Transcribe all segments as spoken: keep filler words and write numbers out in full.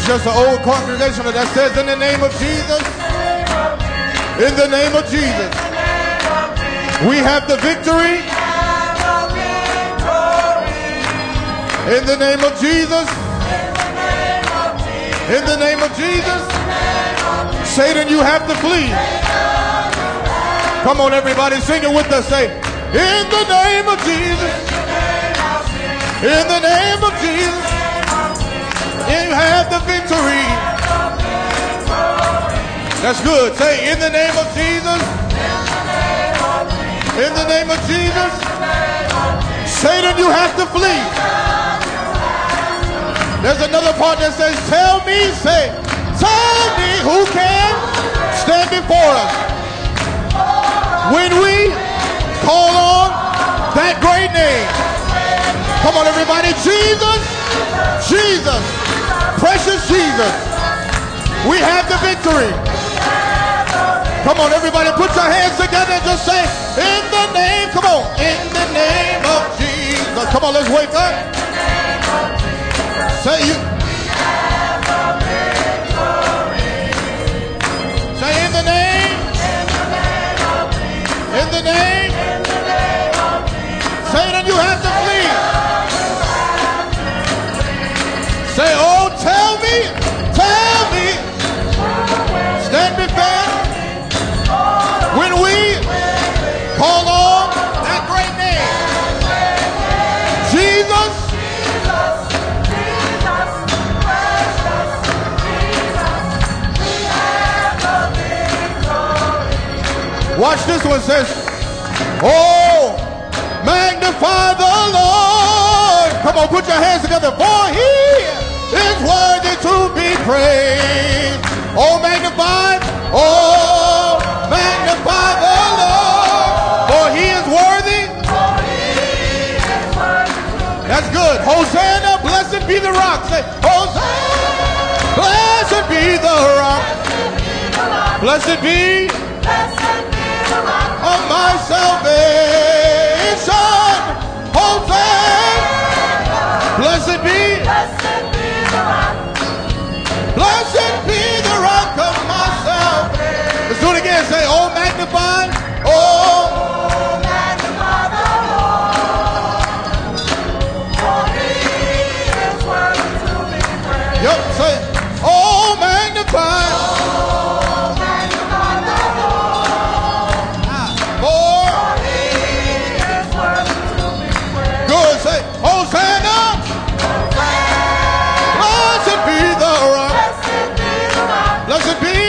just an old congregational that says in the name of Jesus, in the name of Jesus, we have the victory. In the name of Jesus, in the name of Jesus, Satan, you have to flee. Come on, everybody, sing it with us. Say, in the name of Jesus, in the name of Jesus, you have the victory. That's good. Say, in the name of Jesus, in the name of Jesus, Satan, you have to flee. There's another part that says, tell me, say, tell me who can stand before us when we call on that great name. Come on, everybody. Jesus, Jesus, precious Jesus. We have the victory. Come on, everybody, put your hands together and just say, in the name, come on, in the name of Jesus. Come on, let's wake up. Say you. Say in the name. In the name. Satan, you have to flee. Say, oh, tell me, tell me, stand before when we call on that great name. Jesus. Watch this one. Says, oh, magnify the Lord. Come on, put your hands together. For he is worthy to be praised. Oh, magnify. Oh, magnify the Lord. For he is worthy. That's good. Hosanna, blessed be the rock. Say, Hosanna, blessed be the rock. Blessed be of my salvation. Hosanna, blessed be, blessed be the rock of my salvation. Let's do it again. Say, oh, magnify, oh, magnify the Lord, for he is worthy to be praised. Yep, say, oh, magnify. Blessed be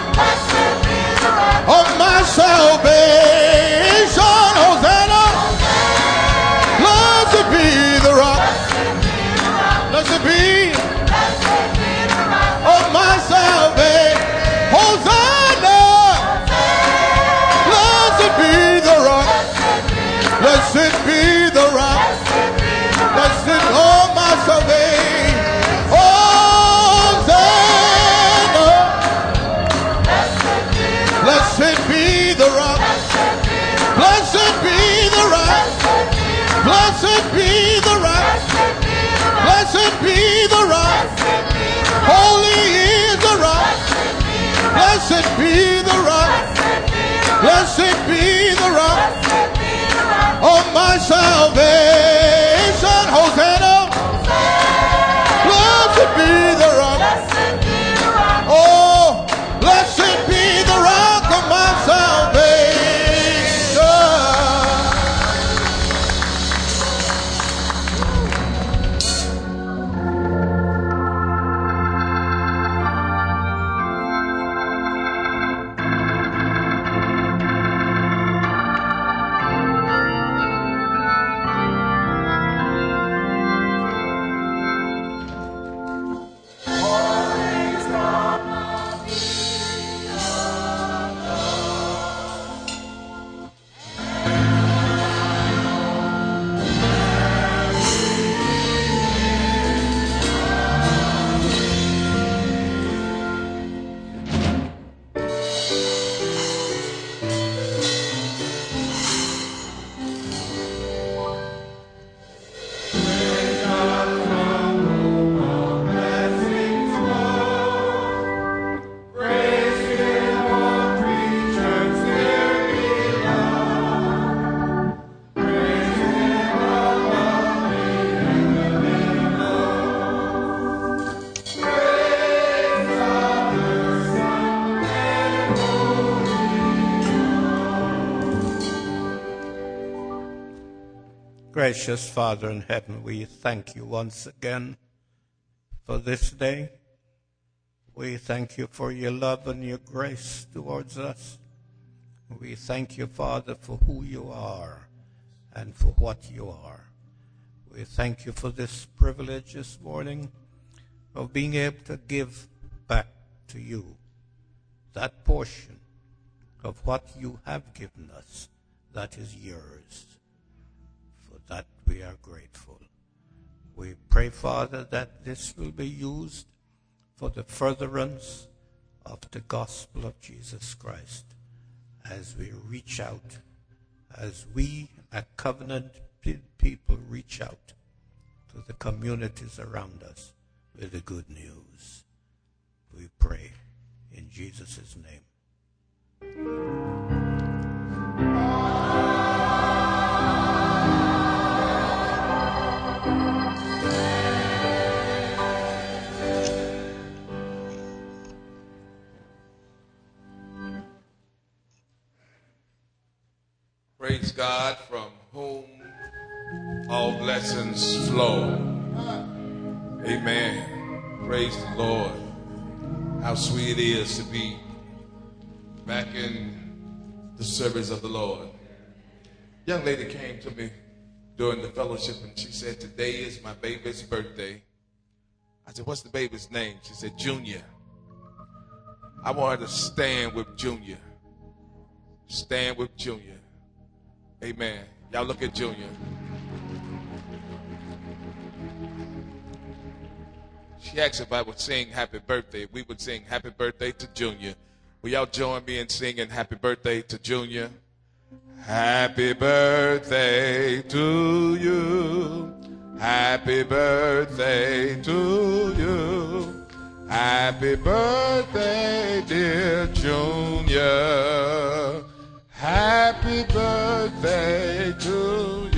of my salvation. Hosanna. Blessed be the rock. Blessed be of my salvation. Hosanna. Blessed be the rock. Blessed be the rock. Blessed of my salvation. Blessed be the rock. Blessed be the rock. Blessed be the rock. Blessed be the rock. Holy is the rock. Blessed be the rock. Blessed be the rock of my salvation. Gracious Father in heaven, we thank you once again for this day. We thank you for your love and your grace towards us. We thank you, Father, for who you are and for what you are. We thank you for this privilege this morning of being able to give back to you that portion of what you have given us that is yours. For that we are grateful. We pray, Father, that this will be used for the furtherance of the gospel of Jesus Christ as we reach out, as we, a covenant people, reach out to the communities around us with the good news. We pray in Jesus' name. Praise God, from whom all blessings flow. Amen. Praise the Lord. How sweet it is to be back in the service of the Lord. Young lady came to me during the fellowship and she said, today is my baby's birthday. I said, what's the baby's name? She said, Junior. I want her to stand with Junior. Stand with Junior. Amen. Y'all look at Junior. She asked if I would sing happy birthday. We would sing happy birthday to Junior. Will y'all join me in singing happy birthday to Junior? Happy birthday to you. Happy birthday to you. Happy birthday, dear Junior. Happy birthday to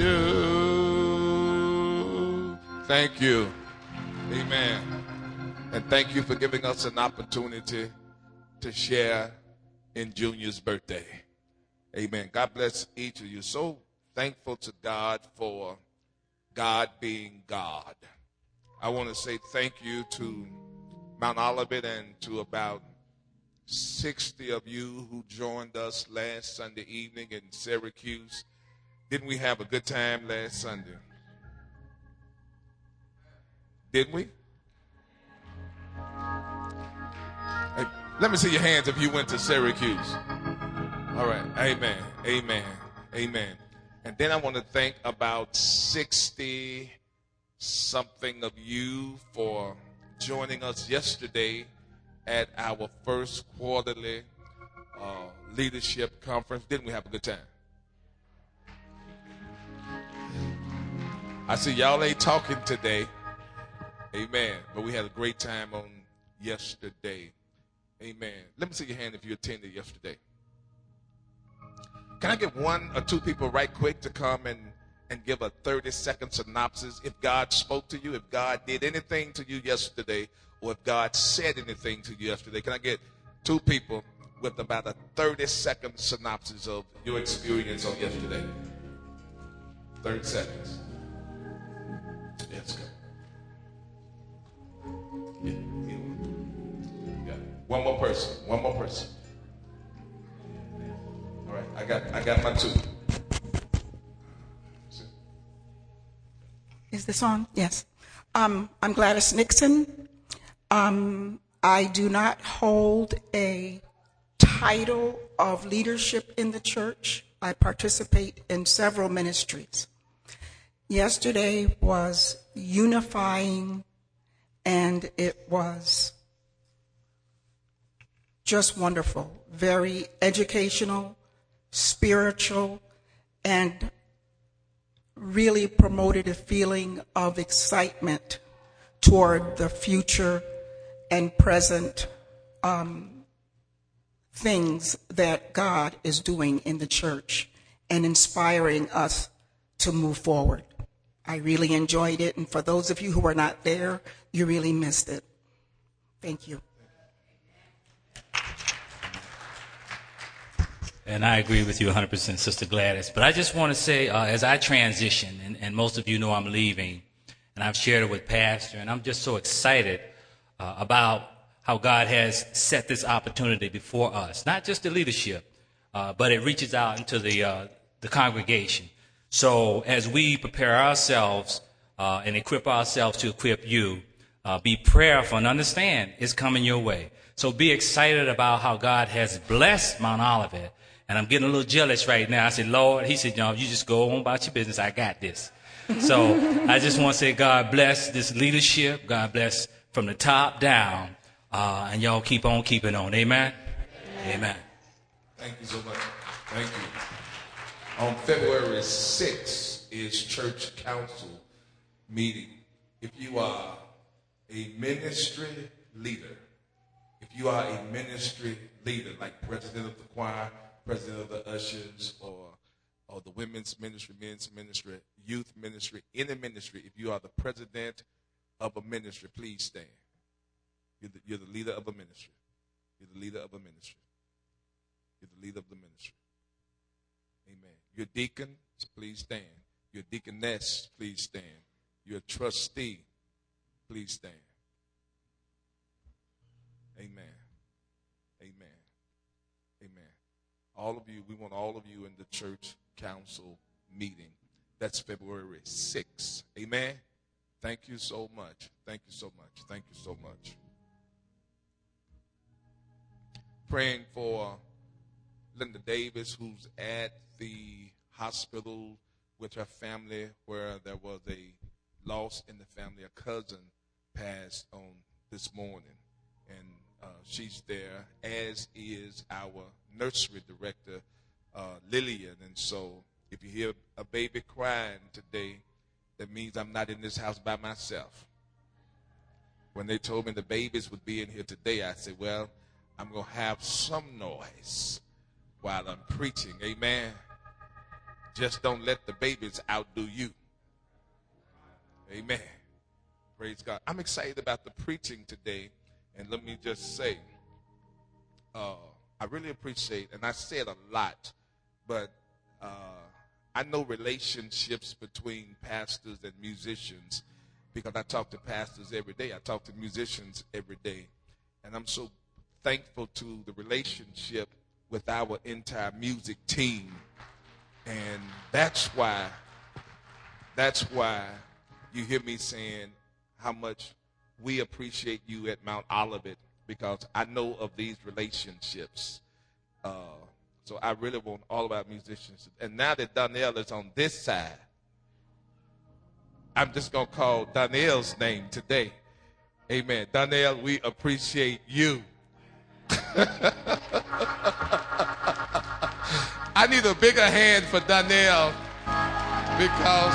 you. Thank you. Amen. And thank you for giving us an opportunity to share in Junior's birthday. Amen. God bless each of you. So thankful to God for God being God. I want to say thank you to Mount Olivet and to about sixty of you who joined us last Sunday evening in Syracuse. Didn't we have a good time last Sunday? Didn't we? Hey, let me see your hands if you went to Syracuse. All right. Amen. Amen. Amen. And then I want to thank about sixty something of you for joining us yesterday at our first quarterly uh, leadership conference. Didn't we have a good time? I see y'all ain't talking today. Amen. But we had a great time on yesterday. Amen. Let me see your hand if you attended yesterday. Can I get one or two people right quick to come and, and give a thirty second synopsis? If God spoke to you, if God did anything to you yesterday, or if God said anything to you yesterday, can I get two people with about a thirty second synopsis of your experience on yesterday? thirty seconds. Let's go. Yeah, yeah. One more person. One more person. All right, I got I got my two. Is this on? Yes. Um, I'm Gladys Nixon. Um, I do not hold a title of leadership in the church. I participate in several ministries. Yesterday was unifying, and it was just wonderful, very educational, spiritual, and really promoted a feeling of excitement toward the future and present um, things that God is doing in the church and inspiring us to move forward. I really enjoyed it, and for those of you who were not there, you really missed it. Thank you. And I agree with you one hundred percent, Sister Gladys. But I just want to say, uh, as I transition, and, and most of you know I'm leaving, and I've shared it with Pastor, and I'm just so excited uh, about how God has set this opportunity before us. Not just the leadership, uh, but it reaches out into the, uh, the congregation. So as we prepare ourselves uh, and equip ourselves to equip you, uh, be prayerful and understand it's coming your way. So be excited about how God has blessed Mount Olivet. And I'm getting a little jealous right now. I said, Lord, he said, no, you just go on about your business. I got this. So I just want to say God bless this leadership. God bless from the top down. Uh, and y'all keep on keeping on. Amen? Amen. Amen. Thank you so much. Thank you. On February sixth is church council meeting. If you are a ministry leader, if you are a ministry leader, like president of the choir, president of the ushers, or or the women's ministry, men's ministry, youth ministry, any ministry, if you are the president of a ministry, please stand. You're the, you're the leader of a ministry. You're the leader of a ministry. You're the leader of the ministry. Amen. Your deacon, please stand. Your deaconess, please stand. Your trustee, please stand. Amen. Amen. Amen. All of you, we want all of you in the church council meeting. That's February sixth. Amen. Thank you so much. Thank you so much. Thank you so much. Praying for Linda Davis, who's at the hospital with her family, where there was a loss in the family. A cousin passed on this morning, and uh, she's there, as is our nursery director, uh, Lillian. And so if you hear a baby crying today, that means I'm not in this house by myself. When they told me the babies would be in here today, I said, well, I'm going to have some noise while I'm preaching. Amen. Just don't let the babies outdo you. Amen. Praise God. I'm excited about the preaching today. And let me just say, uh, I really appreciate, and I said a lot, but uh, I know relationships between pastors and musicians because I talk to pastors every day. I talk to musicians every day. And I'm so thankful to the relationship with our entire music team. And that's why, that's why you hear me saying how much we appreciate you at Mount Olivet, because I know of these relationships. Uh, so I really want all of our musicians. And now that Donnell is on this side, I'm just going to call Donnell's name today. Amen. Donnell, we appreciate you. I need a bigger hand for Donnell because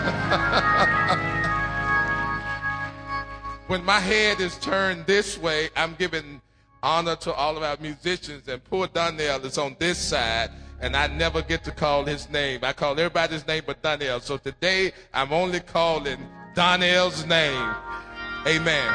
when my head is turned this way, I'm giving honor to all of our musicians, and poor Donnell is on this side, and I never get to call his name. I call everybody's name but Donnell. So today, I'm only calling Donnell's name. Amen.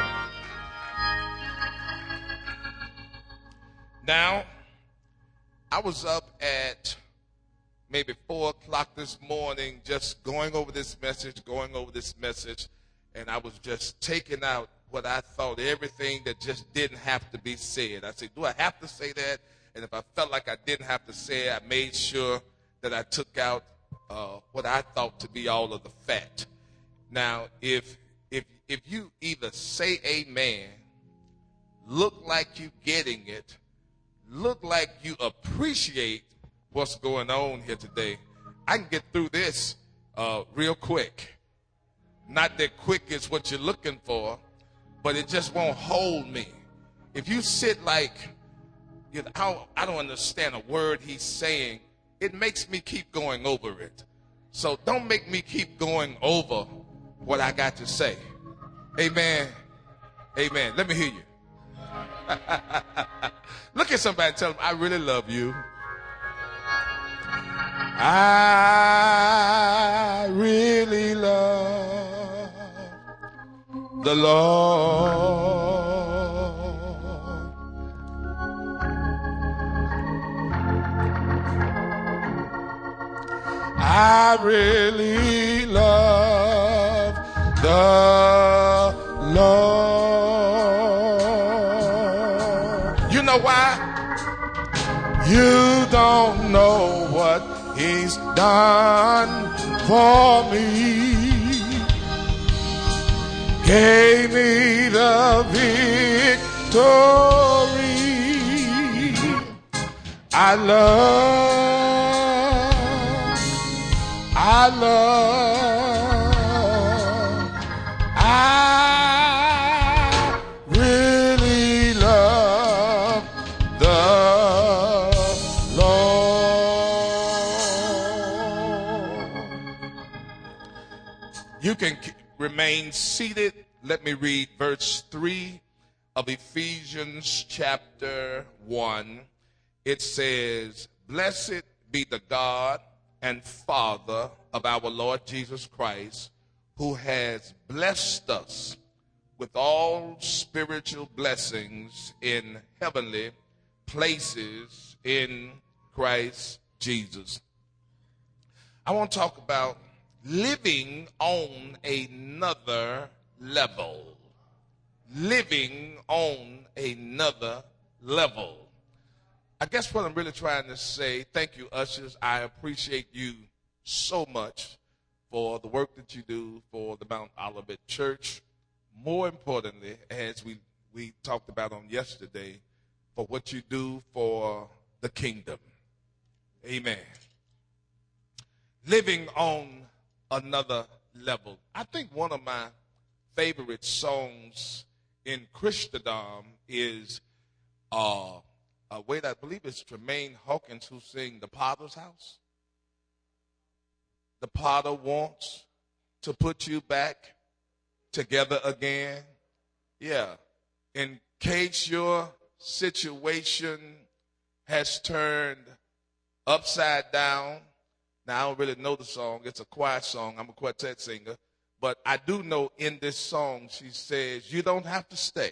Now, I was up at maybe four o'clock this morning just going over this message, going over this message, and I was just taking out what I thought, everything that just didn't have to be said. I said, do I have to say that? And if I felt like I didn't have to say it, I made sure that I took out uh, what I thought to be all of the fact. Now, if if if you either say amen, look like you getting it, look like you appreciate what's going on here today, I can get through this uh, real quick. Not that quick is what you're looking for, but it just won't hold me. If you sit like, you know, I, don't, I don't understand a word he's saying, it makes me keep going over it. So don't make me keep going over what I got to say. Amen. Amen. Let me hear you. Look at somebody and tell them, I really love you. I really love the Lord. I really love the Lord. You know why? You don't know what he's done for me. Gave me the victory. I love, I love, I really love the Lord. You can remain seated. Let me read verse three of Ephesians chapter one. It says, "Blessed be the God and Father of our Lord Jesus Christ, who has blessed us with all spiritual blessings in heavenly places in Christ Jesus." I want to talk about living on another level. Living on another level. I guess what I'm really trying to say, thank you, ushers. I appreciate you so much for the work that you do for the Mount Olivet Church. More importantly, as we, we talked about on yesterday, for what you do for the kingdom. Amen. Living on another level. I think one of my favorite songs in Christendom is uh, a way that I believe it's Tremaine Hawkins who sing The Potter's House. The potter wants to put you back together again. Yeah. In case your situation has turned upside down. Now, I don't really know the song. It's a choir song. I'm a quartet singer. But I do know in this song, she says, you don't have to stay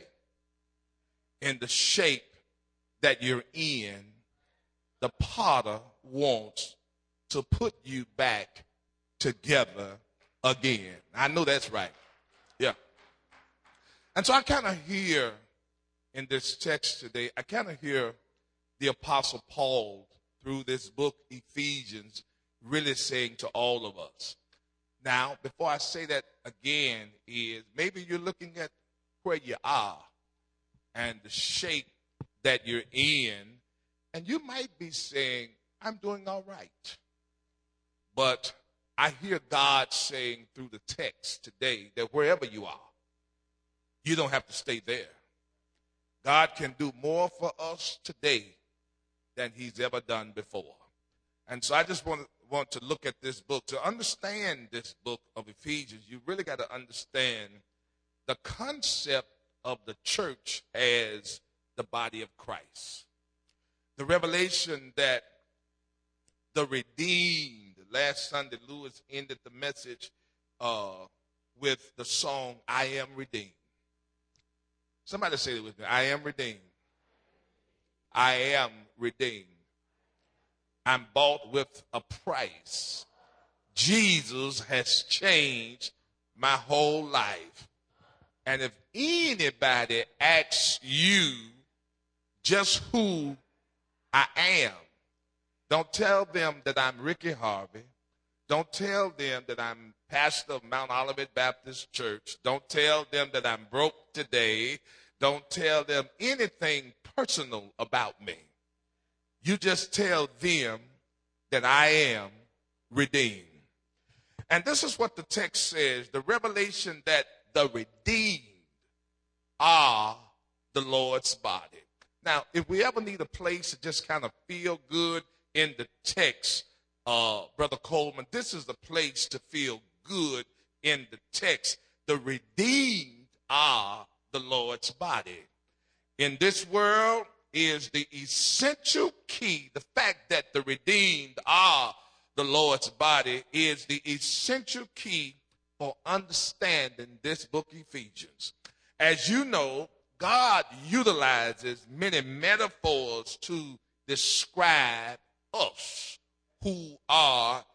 in the shape that you're in. The potter wants to put you back together again. I know that's right. Yeah. And so I kind of hear in this text today, I kind of hear the Apostle Paul through this book, Ephesians, really saying to all of us. Now, before I say that again, is maybe you're looking at where you are and the shape that you're in, and you might be saying, I'm doing all right. But I hear God saying through the text today that wherever you are, you don't have to stay there. God can do more for us today than he's ever done before. And so I just want to, want to look at this book. To understand this book of Ephesians, you really got to understand the concept of the church as the body of Christ. The revelation that the redeemed, last Sunday, Lewis ended the message uh, with the song, I Am Redeemed. Somebody say it with me. I am redeemed. I am redeemed. I'm bought with a price. Jesus has changed my whole life. And if anybody asks you just who I am, don't tell them that I'm Ricky Harvey. Don't tell them that I'm pastor of Mount Olivet Baptist Church. Don't tell them that I'm broke today. Don't tell them anything personal about me. You just tell them that I am redeemed. And this is what the text says, the revelation that the redeemed are the Lord's body. Now, if we ever need a place to just kind of feel good in the text, uh, Brother Coleman, this is the place to feel good in the text. The redeemed are the Lord's body. In this world is the essential key. The fact that the redeemed are the Lord's body is the essential key for understanding this book, Ephesians. As you know, God utilizes many metaphors to describe us who are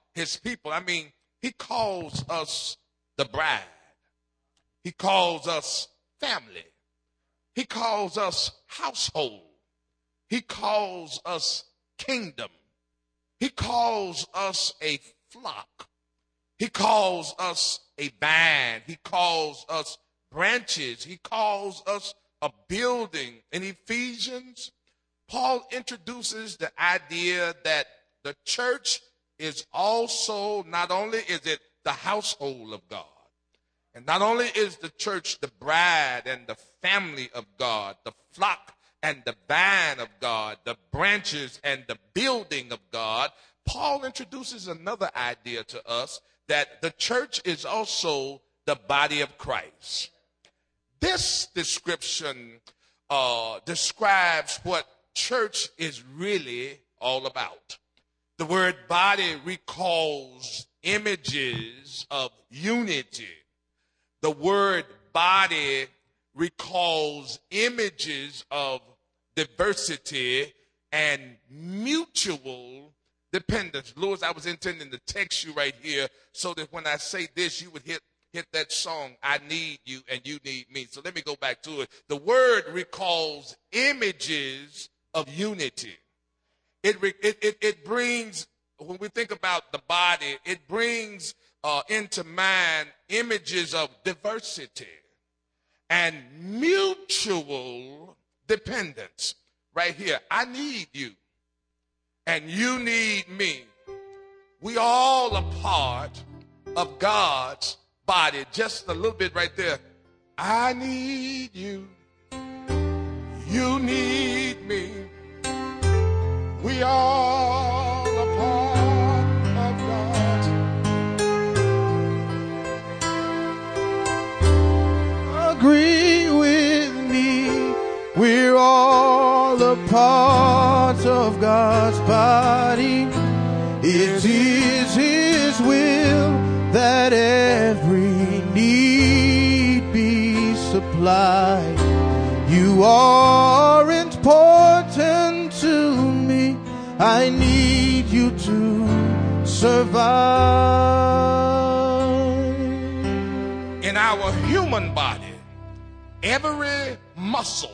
his people. I mean, he calls us the bride. He calls us family. He calls us household. He calls us kingdom. He calls us a flock. He calls us a band. He calls us branches. He calls us a building. In Ephesians, Paul introduces the idea that the church is also, not only is it the household of God, and not only is the church the bride and the family of God, the flock and the band of God, the branches and the building of God, Paul introduces another idea to us, that the church is also the body of Christ. This description uh, describes what church is really all about. The word body recalls images of unity. The word body recalls images of diversity and mutual dependence. Lewis, I was intending to text you right here so that when I say this, you would hit hit that song, I need you and you need me. So let me go back to it. The word recalls images of unity. It, it, it, it brings, when we think about the body, it brings uh, into mind images of diversity and mutual dependence. Right here, I need you and you need me. We all are part of God's body. Just a little bit right there. I need you. You need me. We all are part of God. Agree with me. We're all a part of God's body. It is His will that every need be supplied. You are important to me. I need you to survive. In our human body, every muscle,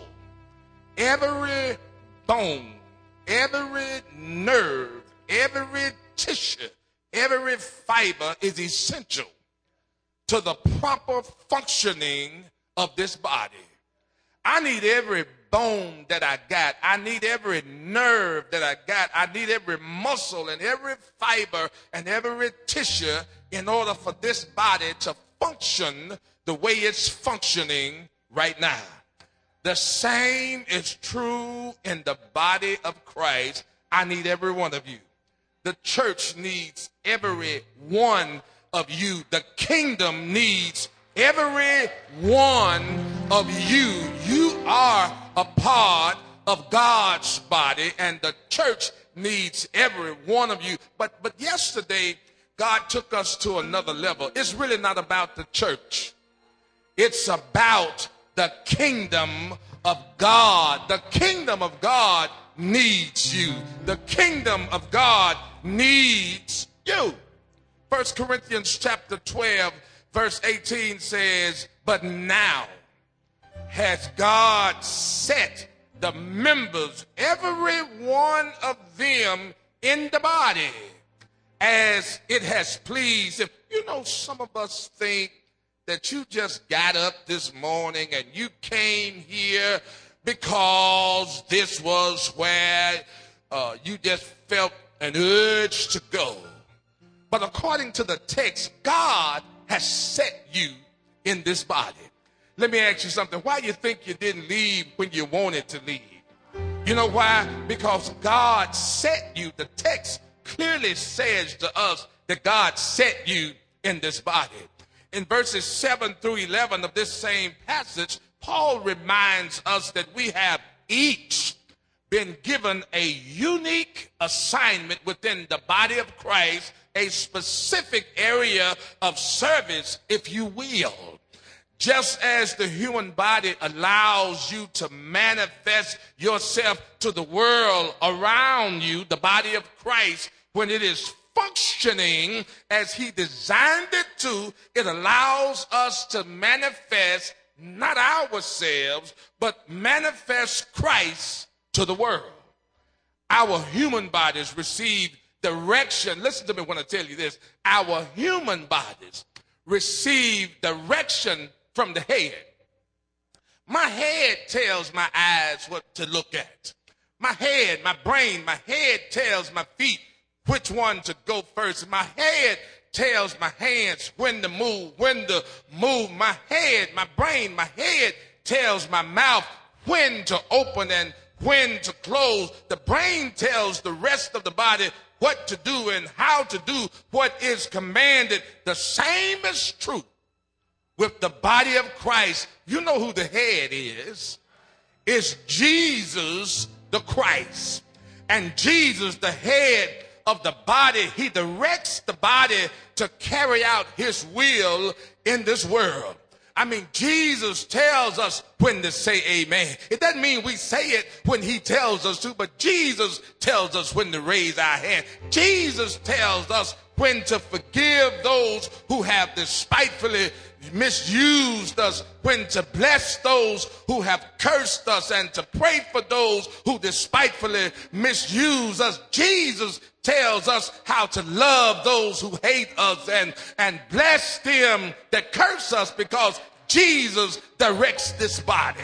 every bone, every nerve, every tissue, every fiber is essential to the proper functioning of this body. I need every bone that I got. I need every nerve that I got. I need every muscle and every fiber and every tissue in order for this body to function the way it's functioning right now. The same is true in the body of Christ. I need every one of you. The church needs every one of you. The kingdom needs every one of you. You are a part of God's body, and the church needs every one of you. But but yesterday, God took us to another level. It's really not about the church. It's about the kingdom of God. The kingdom of God needs you. The kingdom of God needs you. First Corinthians chapter twelve, verse eighteen says, but now has God set the members, every one of them in the body, as it has pleased him. You know, some of us think that you just got up this morning and you came here because this was where uh, you just felt an urge to go. But according to the text, God has set you in this body. Let me ask you something. Why do you think you didn't leave when you wanted to leave? You know why? Because God set you. The text clearly says to us that God set you in this body. In verses seven through eleven of this same passage, Paul reminds us that we have each been given a unique assignment within the body of Christ, a specific area of service, if you will. Just as the human body allows you to manifest yourself to the world around you, the body of Christ, when it is functioning as he designed it to, it allows us to manifest not ourselves, but manifest Christ to the world. Our human bodies receive direction. Listen to me when I tell you this. Our human bodies receive direction from the head. My head tells my eyes what to look at. My head, my brain, my head tells my feet which one to go first. My head tells my hands when to move, when to move. My head, my brain, my head tells my mouth when to open and when to close. The brain tells the rest of the body what to do and how to do what is commanded. The same is true with the body of Christ. You know who the head is. It's Jesus the Christ. And Jesus, the head of the body, he directs the body to carry out his will in this world. I mean, Jesus tells us when to say amen. It doesn't mean we say it when he tells us to, but Jesus tells us when to raise our hand. Jesus tells us when to forgive those who have despitefully misused us, when to bless those who have cursed us, and to pray for those who despitefully misuse us. Jesus tells us how to love those who hate us and, and bless them that curse us, because Jesus directs this body.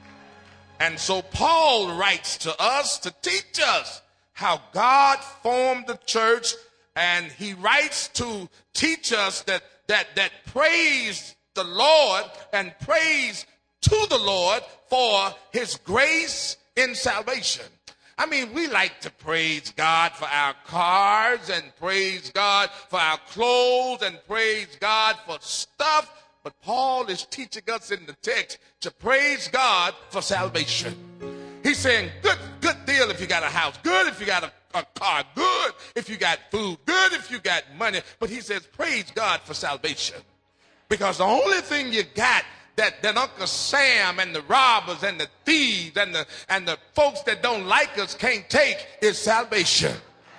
And so Paul writes to us to teach us how God formed the church, and he writes to teach us that that that praise the Lord and praise to the Lord for his grace in salvation. I mean, we like to praise God for our cars and praise God for our clothes and praise God for stuff, but Paul is teaching us in the text to praise God for salvation. He's saying, good, good deal if you got a house, good if you got a, a car, good if you got food, good if you got money. But he says, praise God for salvation. Because the only thing you got that, that Uncle Sam and the robbers and the thieves and the, and the folks that don't like us can't take is salvation.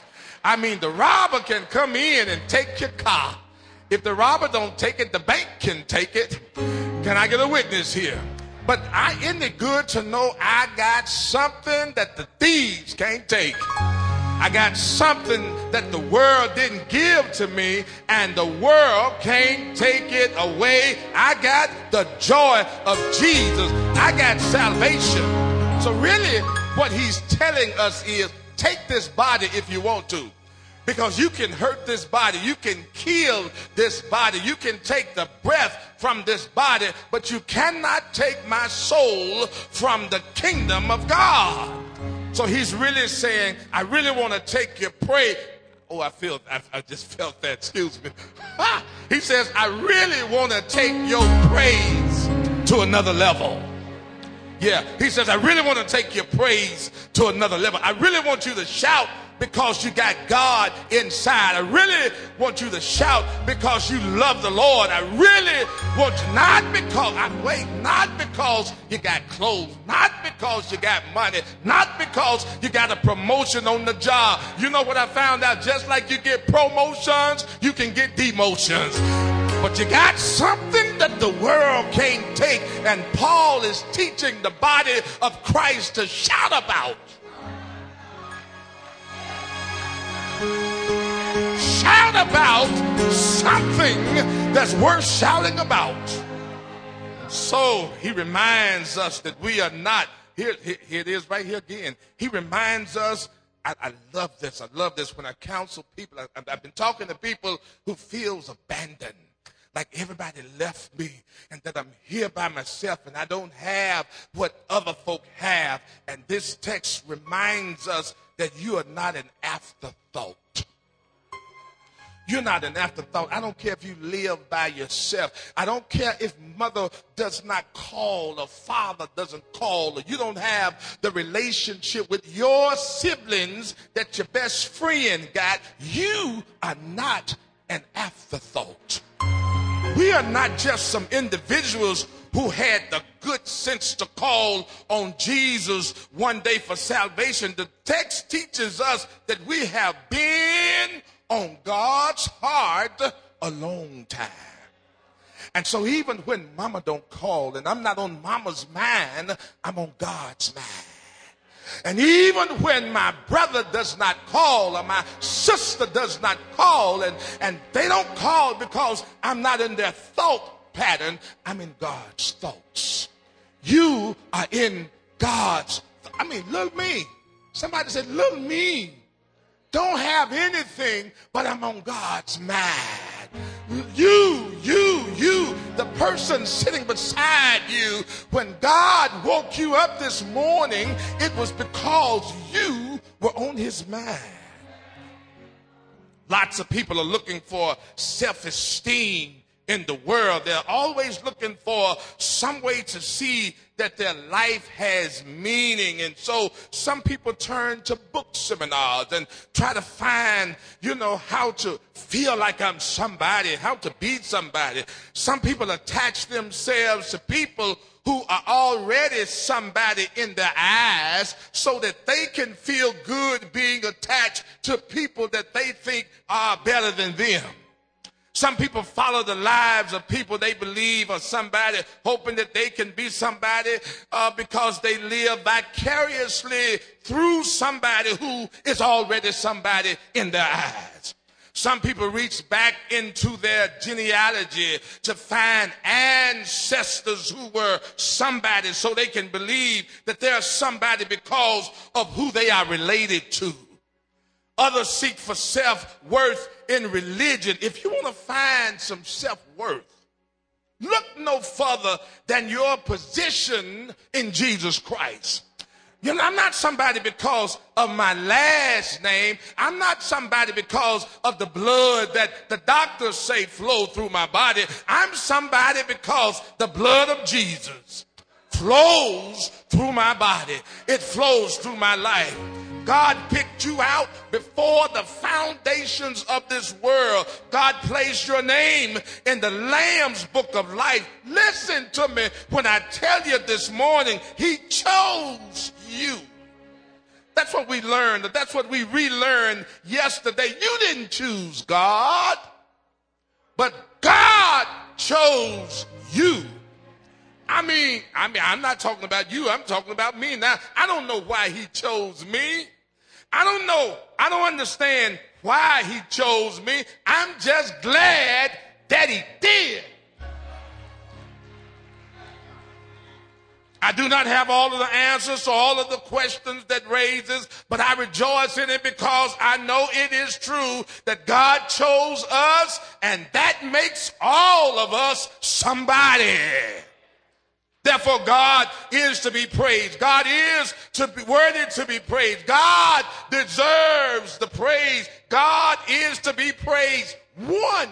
I mean, the robber can come in and take your car. If the robber don't take it, the bank can take it. Can I get a witness here? But I, isn't it good to know I got something that the thieves can't take? I got something that the world didn't give to me, and the world can't take it away. I got the joy of Jesus. I got salvation. So really what he's telling us is, take this body if you want to. Because you can hurt this body, you can kill this body, you can take the breath from this body, but you cannot take my soul from the kingdom of God. So he's really saying, I really want to take your praise. Oh, I feel, I, I just felt that, excuse me. He says, I really want to take your praise to another level. Yeah, he says, I really want to take your praise to another level. I really want you to shout because you got God inside. I really want you to shout because you love the Lord. I really want you, not because, I wait, not because you got clothes, not because you got money, not because you got a promotion on the job. You know what I found out? Just like you get promotions, you can get demotions. But you got something that the world can't take. And Paul is teaching the body of Christ to shout about. Shout about something that's worth shouting about. So he reminds us that we are not, here, here, here it is right here again. He reminds us, I, I love this, I love this when I counsel people. I, I've been talking to people who feels abandoned. Like everybody left me and that I'm here by myself and I don't have what other folk have. And this text reminds us that you are not an afterthought. You're not an afterthought. I don't care if you live by yourself. I don't care if mother does not call or father doesn't call or you don't have the relationship with your siblings that your best friend got. You are not an afterthought. We are not just some individuals who had the good sense to call on Jesus one day for salvation. The text teaches us that we have been on God's heart a long time. And so even when mama don't call and I'm not on mama's mind, I'm on God's mind. And even when my brother does not call or my sister does not call and, and they don't call because I'm not in their thought pattern, I'm in God's thoughts. You are in God's, I mean, little me. Somebody said, little me don't have anything, but I'm on God's mind. You, you, you, the person sitting beside you, when God woke you up this morning, it was because you were on his mind. Lots of people are looking for self-esteem in the world. They're always looking for some way to see that their life has meaning. And so some people turn to book seminars and try to find, you know, how to feel like I'm somebody, how to be somebody. Some people attach themselves to people who are already somebody in their eyes so that they can feel good being attached to people that they think are better than them. Some people follow the lives of people they believe are somebody, hoping that they can be somebody uh, because they live vicariously through somebody who is already somebody in their eyes. Some people reach back into their genealogy to find ancestors who were somebody so they can believe that they're somebody because of who they are related to. Others seek for self-worth in religion. If you want to find some self-worth, look no further than your position in Jesus Christ. You know, I'm not somebody because of my last name. I'm not somebody because of the blood that the doctors say flow through my body. I'm somebody because the blood of Jesus flows through my body. It flows through my life. God picked you out before the foundations of this world. God placed your name in the Lamb's book of life. Listen to me when I tell you this morning, he chose you. That's what we learned. That's what we relearned yesterday. You didn't choose God, but God chose you. I mean, I mean, I'm not talking about you. I'm talking about me. Now, I don't know why he chose me. I don't know. I don't understand why he chose me. I'm just glad that he did. I do not have all of the answers to all of the questions that raises, but I rejoice in it because I know it is true that God chose us, and that makes all of us somebody. Therefore, God is to be praised. God is to be worthy to be praised. God deserves the praise. God is to be praised. One,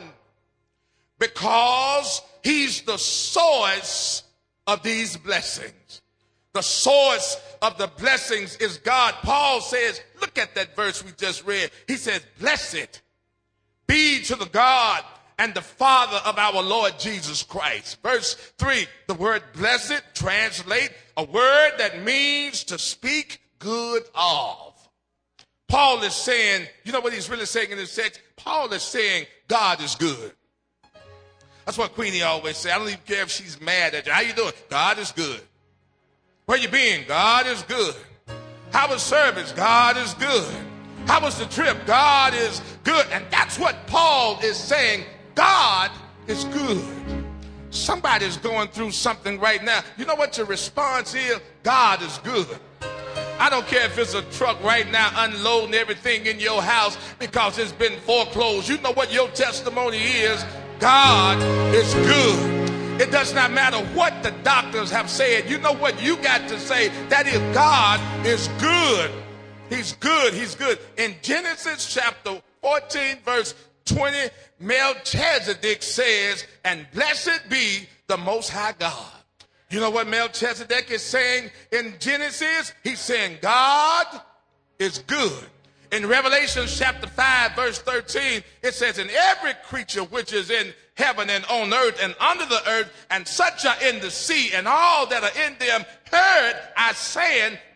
because he's the source of these blessings. The source of the blessings is God. Paul says, look at that verse we just read. He says, blessed be to the God and the Father of our Lord Jesus Christ. Verse three, the word blessed translate a word that means to speak good of. Paul is saying, you know what he's really saying in this text? Paul is saying God is good. That's what Queenie always says. I don't even care if she's mad at you. How you doing? God is good. Where you been? God is good. How was service? God is good. How was the trip? God is good. And that's what Paul is saying. God is good. Somebody's going through something right now. You know what your response is? God is good. I don't care if it's a truck right now unloading everything in your house because it's been foreclosed. You know what your testimony is? God is good. It does not matter what the doctors have said. You know what you got to say? That is, God is good. He's good. He's good. In Genesis chapter fourteen, verse twenty, Melchizedek says, and blessed be the Most High God. You know what Melchizedek is saying in Genesis? He's saying God is good. In Revelation chapter five, verse thirteen, it says, and every creature which is in heaven and on earth and under the earth, and such are in the sea, and all that are in them, heard I saying,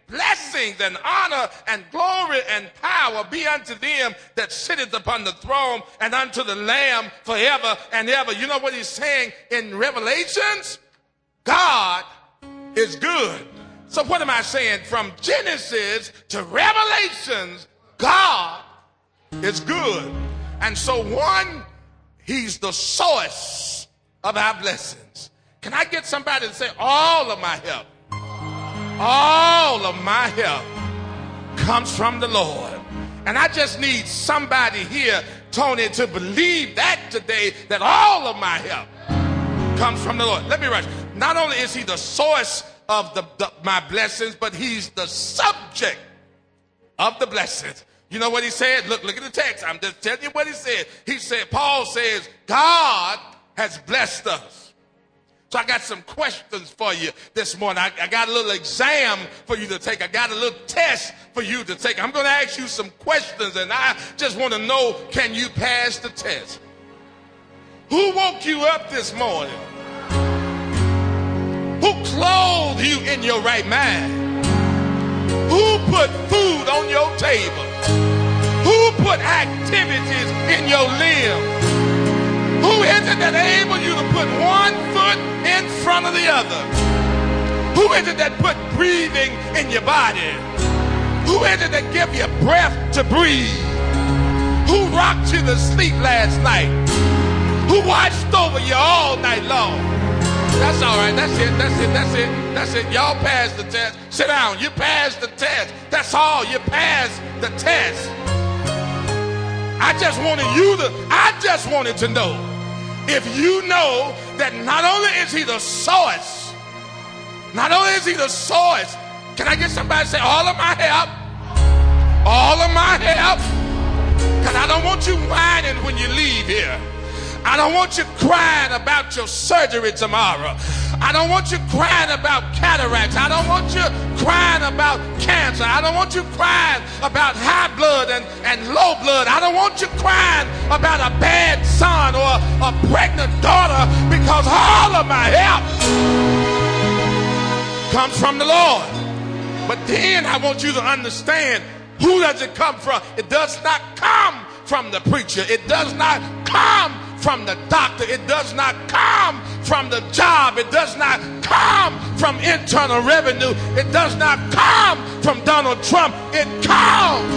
blessings and honor and glory and power be unto them that sitteth upon the throne and unto the Lamb forever and ever. You know what he's saying in Revelations? God is good. So what am I saying? From Genesis to Revelations, God is good. And so one, he's the source of our blessings. Can I get somebody to say, all of my help, all of my help comes from the Lord? And I just need somebody here, Tony, to believe that today, that all of my help comes from the Lord. Let me rush. Not only is he the source of the, the my blessings, but he's the subject of the blessings. You know what he said? Look, look at the text. I'm just telling you what he said. He said, Paul says, God has blessed us. So I got some questions for you this morning. I, I got a little exam for you to take. I got a little test for you to take. I'm going to ask you some questions, and I just want to know, can you pass the test? Who woke you up this morning? Who clothed you in your right mind? Who put food on your table? Who put activities in your limbs? Who is it that enabled you to put one foot in front of the other? Who is it that put breathing in your body? Who is it that gave you breath to breathe? Who rocked you to sleep last night? Who watched over you all night long? That's all right. That's it. That's it. That's it. That's it. Y'all passed the test. Sit down. You passed the test. That's all. You passed the test. I just wanted you to, I just wanted to know if you know that not only is he the source, not only is he the source, can I get somebody to say, all of my help, all of my help? Because I don't want you whining when you leave here. I don't want you crying about your surgery tomorrow. I don't want you crying about cataracts. I don't want you crying about cancer. I don't want you crying about high blood and, and low blood. I don't want you crying about a bad son or a pregnant daughter, because all of my help comes from the Lord. But then I want you to understand, who does it come from? It does not come from the preacher. It does not come from the doctor. It does not come from the job. It does not come from internal revenue. It does not come from Donald Trump. It comes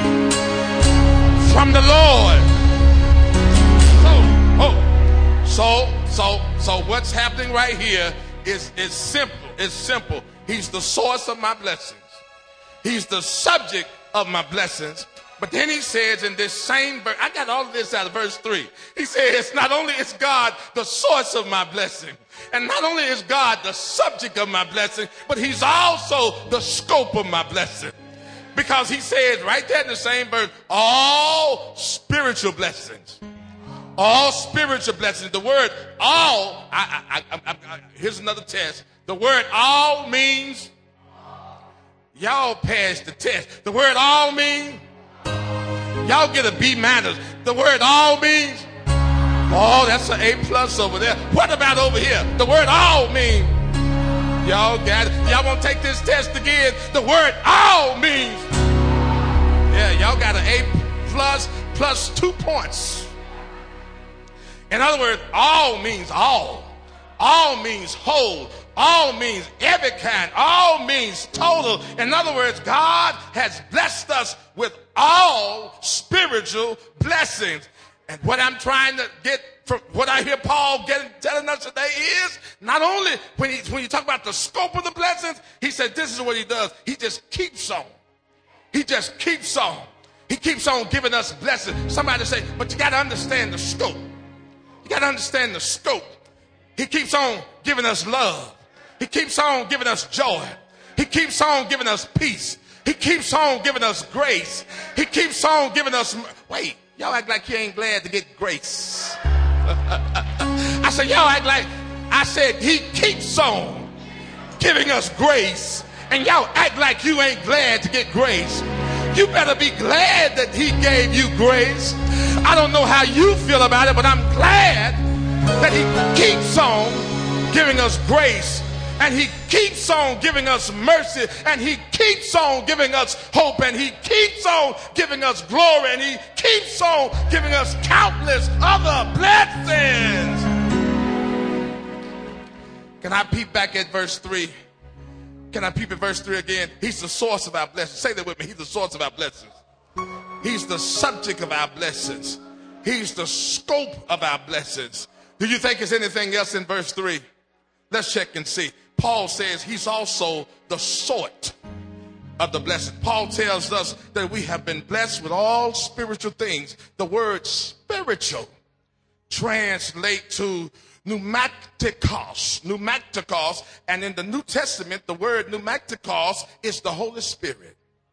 from the Lord. So, oh, so, so, so what's happening right here is, is simple. It's simple. He's the source of my blessings. He's the subject of my blessings. But then he says in this same verse, I got all of this out of verse three. He says, not only is God the source of my blessing, and not only is God the subject of my blessing, but he's also the scope of my blessing. Because he says right there in the same verse, all spiritual blessings. All spiritual blessings. The word all, I, I, I, I, I, here's another test. The word all means, y'all passed the test. The word all means, y'all get a B minus. The word all means, oh, that's an A plus over there. What about over here? The word all means, y'all got it. Y'all want to take this test again? The word all means, yeah, y'all got an A plus plus two points. In other words, all means all. All means whole. All means every kind. All means total. In other words, God has blessed us with all spiritual blessings. And what I'm trying to get from what I hear Paul getting, telling us today is, not only when, he, when you talk about the scope of the blessings, he said this is what he does. He just keeps on. He just keeps on. He keeps on giving us blessings. Somebody say, but you got to understand the scope. You got to understand the scope. He keeps on giving us love. He keeps on giving us joy. He keeps on giving us peace. He keeps on giving us grace. He keeps on giving us, wait, y'all act like you ain't glad to get grace. I said, y'all act like, I said, he keeps on giving us grace. And y'all act like you ain't glad to get grace. You better be glad that he gave you grace. I don't know how you feel about it, but I'm glad that he keeps on giving us grace. And he keeps on giving us mercy, and he keeps on giving us hope, and he keeps on giving us glory, and he keeps on giving us countless other blessings. Can I peep back at verse three? Can I peep at verse three again? He's the source of our blessings. Say that with me. He's the source of our blessings. He's the subject of our blessings. He's the scope of our blessings. Do you think there's anything else in verse three? Let's check and see. Paul says he's also the sort of the blessing. Paul tells us that we have been blessed with all spiritual things. The word spiritual translate to pneumatikos, pneumatikos, and in the New Testament, the word pneumatikos is the Holy Spirit.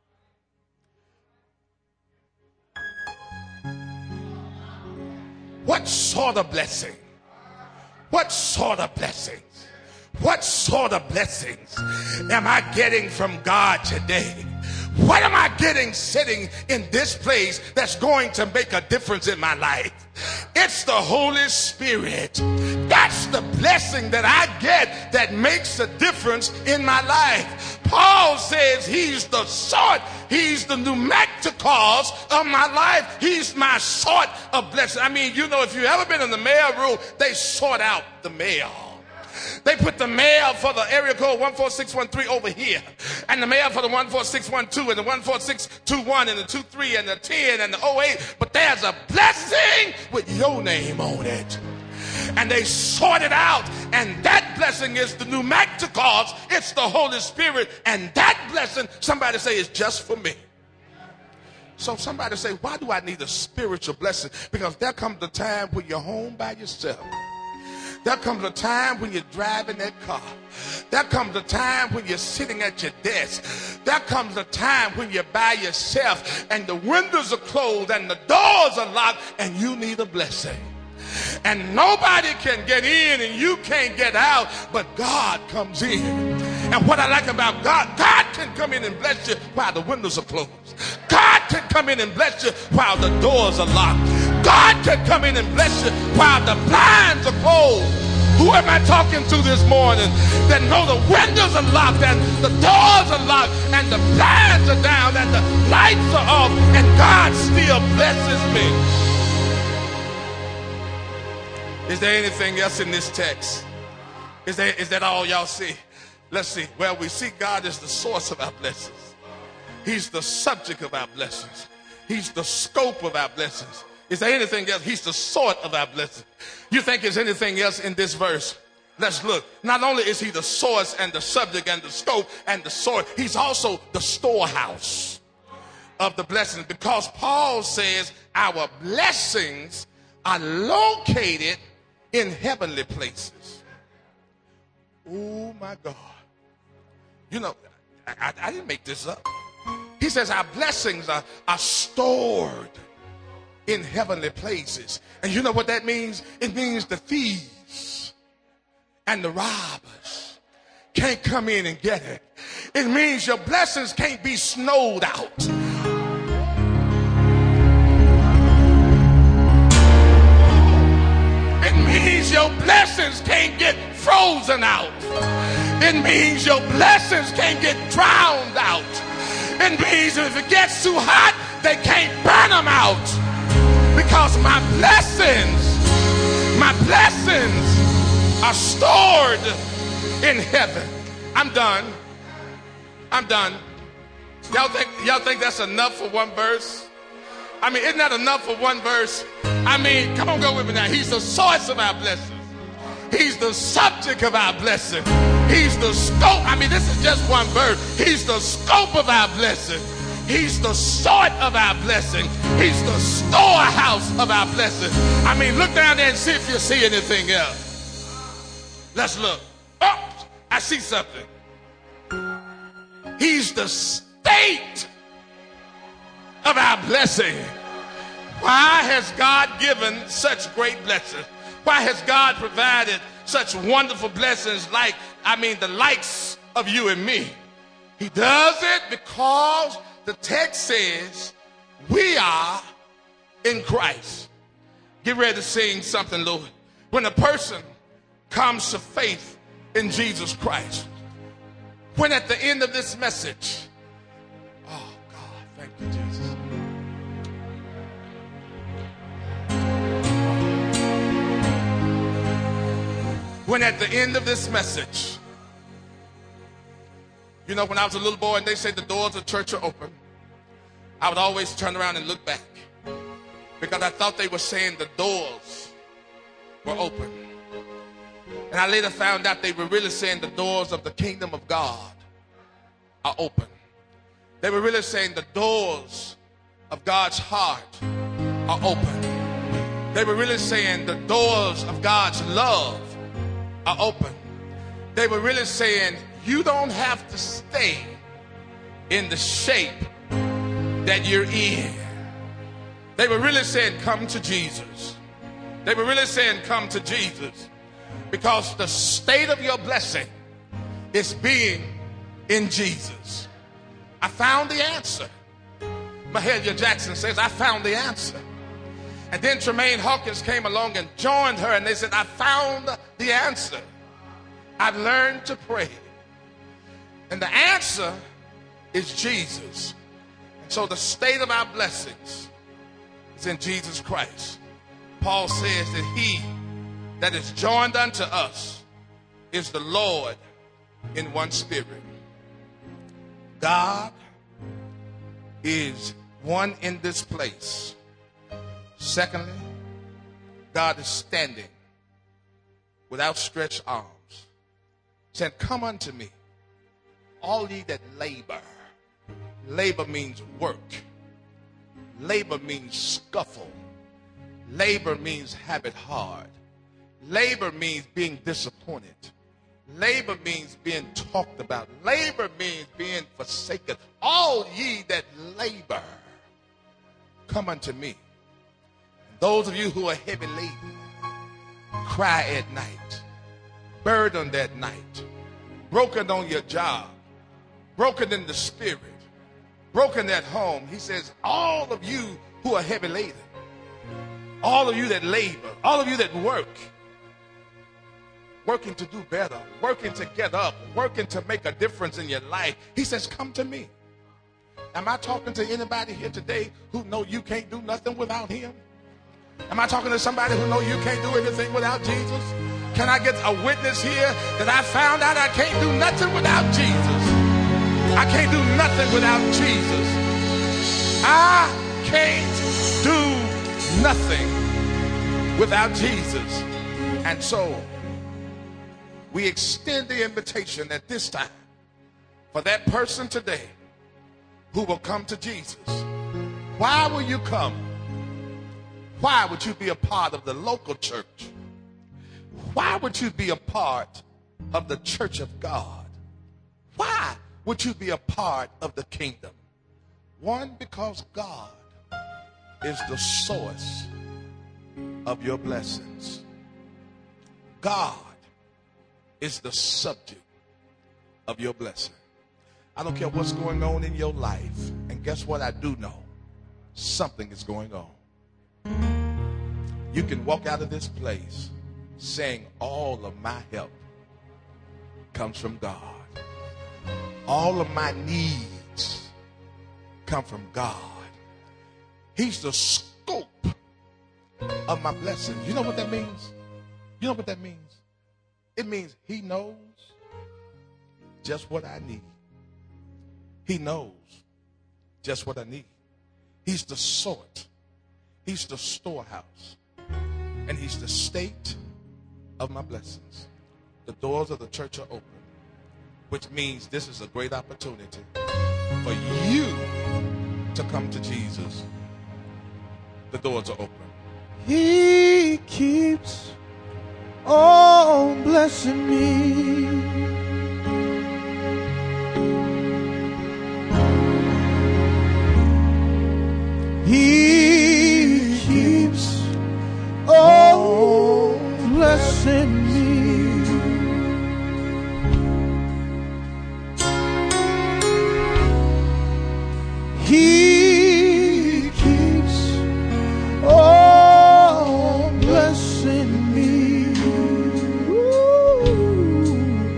What sort of blessing? What sort of blessings? What sort of blessings am I getting from God today? What am I getting sitting in this place that's going to make a difference in my life? It's the Holy Spirit. That's the blessing that I get that makes a difference in my life. Paul says he's the sort, he's the pneumatikos of my life. He's my sort of blessing. I mean, you know, if you've ever been in the mail room, they sort out the mail. They put the mail for the area code one four six one three over here, and the mail for the one four six one two and the one four six two one and the two three and the ten and the oh eight. But there's a blessing with your name on it. And they sort it out, and that blessing is the pneumatikos. It's the Holy Spirit, and that blessing, somebody say, is just for me. So somebody say, why do I need a spiritual blessing? Because there comes a time when you're home by yourself. There comes a time when you're driving that car. There comes a time when you're sitting at your desk. There comes a time when you're by yourself and the windows are closed and the doors are locked and you need a blessing. And nobody can get in and you can't get out, but God comes in. And what I like about God, God can come in and bless you while the windows are closed. God can come in and bless you while the doors are locked. God can come in and bless you while the blinds are closed. Who am I talking to this morning that know the windows are locked and the doors are locked and the blinds are down and the lights are off and God still blesses me? Is there anything else in this text? Is, there, is that all y'all see? Let's see. Well, we see God is the source of our blessings. He's the subject of our blessings. He's the scope of our blessings. Is there anything else? He's the sort of our blessing. You think there's anything else in this verse? Let's look. Not only is he the source and the subject and the scope and the sort, he's also the storehouse of the blessings, because Paul says our blessings are located in heavenly places. Oh my God. You know, I, I didn't make this up. He says our blessings are, are stored in heavenly places. And you know what that means? It means the thieves and the robbers can't come in and get it. It means your blessings can't be snowed out. It means your blessings can't get frozen out. It means your blessings can't get drowned out. It means if it gets too hot, they can't burn them out. Because my blessings, my blessings are stored in heaven. I'm done. I'm done. Y'all think, y'all think that's enough for one verse? I mean, isn't that enough for one verse? I mean, come on, go with me now. He's the source of our blessings. He's the subject of our blessing. He's the scope. I mean, this is just one verse. He's the scope of our blessing. He's the sort of our blessing. He's the storehouse of our blessing. I mean, look down there and see if you see anything else. Let's look. Oh, I see something. He's the state of our blessing. Why has God given such great blessings? Why has God provided such wonderful blessings like, I mean, the likes of you and me? He does it because the text says we are in Christ. Get ready to sing something, Lord. When a person comes to faith in Jesus Christ. When at the end of this message, oh God, thank you, Jesus. When at the end of this message, you know, when I was a little boy and they said the doors of church are open, I would always turn around and look back because I thought they were saying the doors were open. And I later found out they were really saying the doors of the kingdom of God are open. They were really saying the doors of God's heart are open. They were really saying the doors of God's love are open. They were really saying you don't have to stay in the shape that you're in. They were really saying come to Jesus. They were really saying come to Jesus because the state of your blessing is being in Jesus. I found the answer. Mahalia Jackson says, I found the answer. And then Tremaine Hawkins came along and joined her and they said, I found the answer. I've learned to pray. And the answer is Jesus. And so the state of our blessings is in Jesus Christ. Paul says that he that is joined unto us is the Lord in one spirit. God is one in this place. Secondly, God is standing with outstretched arms, saying, come unto me, all ye that labor. Labor means work. Labor means scuffle. Labor means have it hard. Labor means being disappointed. Labor means being talked about. Labor means being forsaken. All ye that labor, come unto me. Those of you who are heavy laden, cry at night, burdened at night, broken on your job, broken in the spirit, broken at home. He says, all of you who are heavy laden, all of you that labor, all of you that work, working to do better, working to get up, working to make a difference in your life. He says, come to me. Am I talking to anybody here today who know you can't do nothing without him? Am I talking to somebody who know you can't do anything without Jesus? Can I get a witness here that I found out I can't do nothing without Jesus? I can't do nothing without Jesus. I can't do nothing without Jesus. And so we extend the invitation at this time for that person today who will come to Jesus. Why will you come? Why would you be a part of the local church? Why would you be a part of the church of God? Why would you be a part of the kingdom? One, because God is the source of your blessings. God is the subject of your blessing. I don't care what's going on in your life. And guess what I do know? Something is going on. You can walk out of this place saying all of my help comes from God. All of my needs come from God. He's the scope of my blessings. You know what that means? You know what that means? It means he knows just what I need. He knows just what I need. He's the sort. He's the storehouse. And he's the state of my blessings. The doors of the church are open, which means this is a great opportunity for you to come to Jesus. The doors are open. He keeps on blessing me. He keeps on blessing me. He keeps on blessing me. Ooh.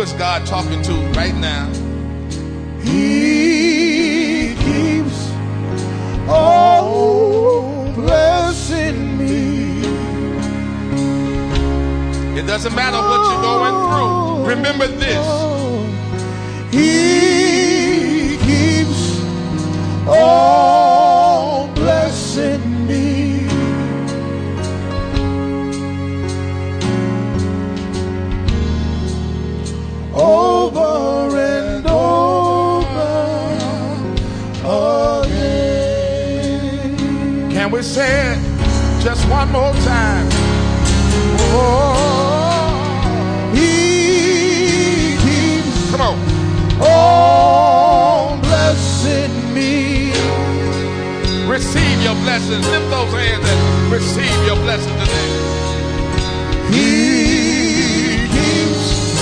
is God talking to right now? He keeps on blessing me. It doesn't matter what you're going through. Remember this. He keeps on blessing me. Over and over again. Can we say it just one more time? Oh, he keeps come on. on blessing me. Receive your blessings. Lift those hands and receive your blessing today. He keeps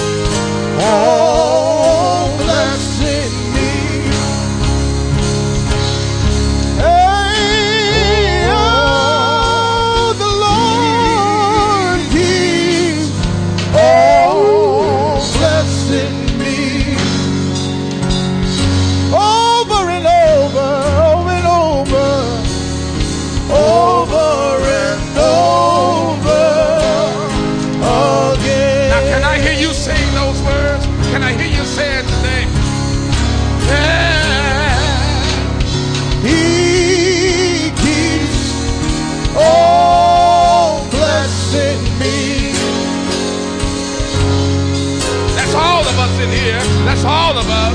on blessing me. Hey, oh, the Lord keeps on blessing me. Over and over, over and over, over and over again. Now, can I hear you sing those words? Can I hear you say it today? Yeah. He keeps on blessing me. That's all of us in here. That's all of us.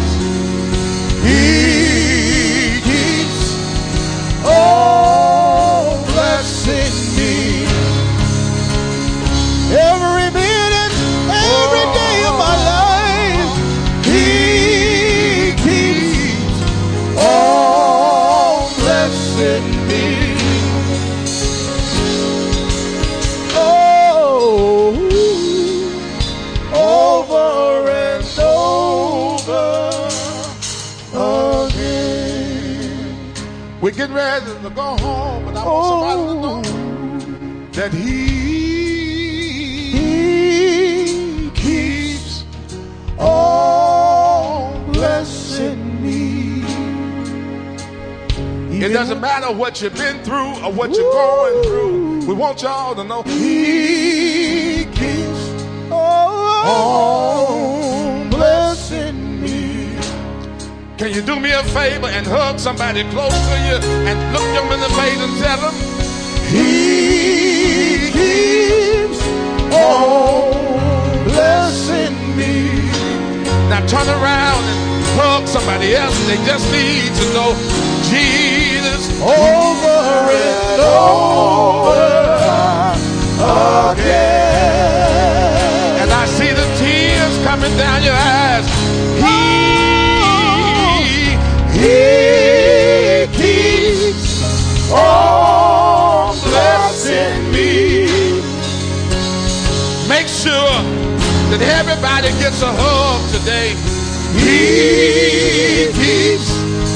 He keeps on blessing me. Every minute, every day of my life, He keeps on blessing me. Oh, over and over again. We're getting ready to go home, but I want somebody to know that He He keeps on blessing me. It doesn't matter what you've been through or what you're going through. We want y'all to know He keeps on blessing me. Can you do me a favor and hug somebody close to you and look them in the face and tell them, He keeps on blessing me. now turn around and hug somebody else. They just need to know Jesus Over and over again. And I see the tears coming down your eyes. He, He keeps on blessing me. make sure that everybody gets a hug today. He keeps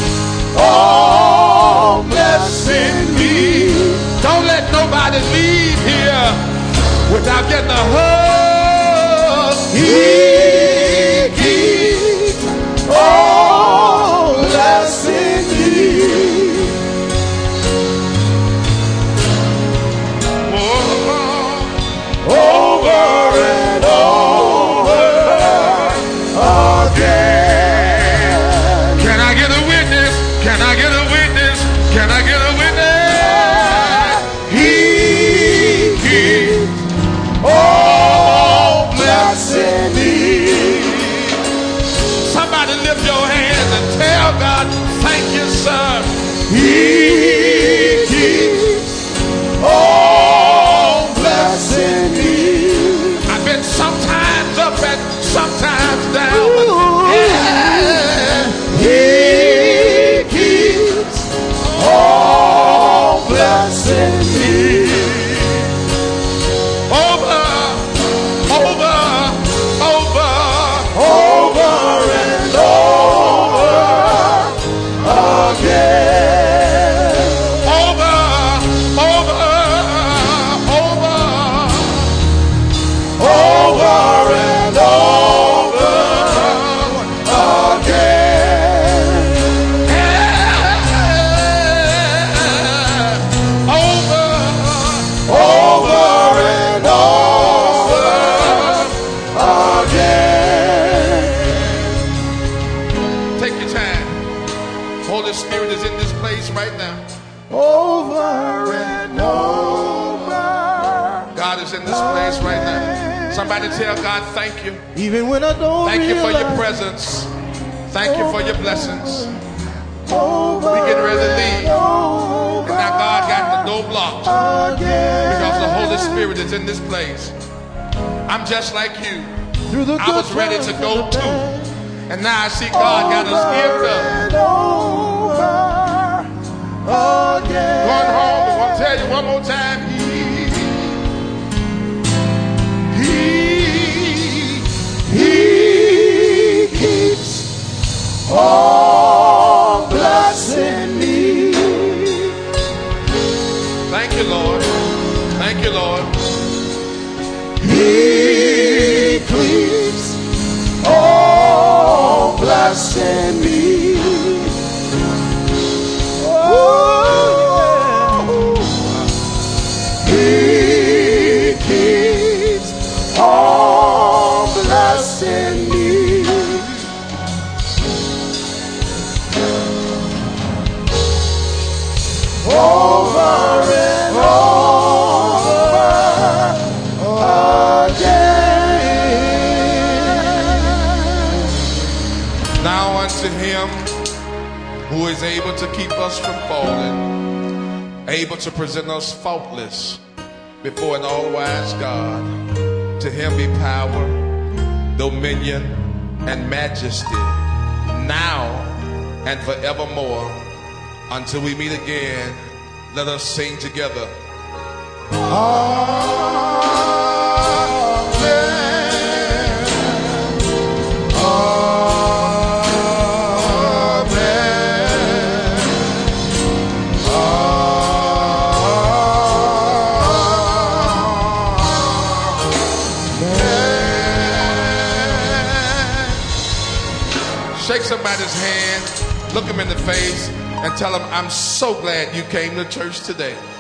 on blessing me. Don't let nobody leave here without getting a hug. He keeps on blessing me. Oh, Over and over again. can I get a witness? Can I get a witness? Can I get a witness? He keeps on blessing me. Somebody lift your hands and tell God, thank you, sir. He keeps on blessing me. I've been sometimes up and sometimes down. But Yeah. He keeps on blessing me. over, over, over. Over and over again. Over, over, over. Over and over Somebody tell God thank you. Even when I don't Thank you for your realize presence. Thank you for your blessings. over We getting ready to leave. and over And now God got the door blocked again. because the Holy Spirit is in this place. I'm just like you. Through the I was good ready to times go and the too. bad, And now I see God got us geared up. over again. Going home, I want to tell you one more time. He, he, He keeps on blessing me. Thank you, Lord. Thank you, Lord. He keeps on blessing me. Oh, He keeps on blessing me. Over and over again. Now unto him who is able to keep us from falling, able to present us faultless before an all-wise God. To him be power, dominion, and majesty, now and forevermore. Until we meet again, let us sing together. Shake somebody's hand, look him in the face, and tell him, I'm so glad you came to church today.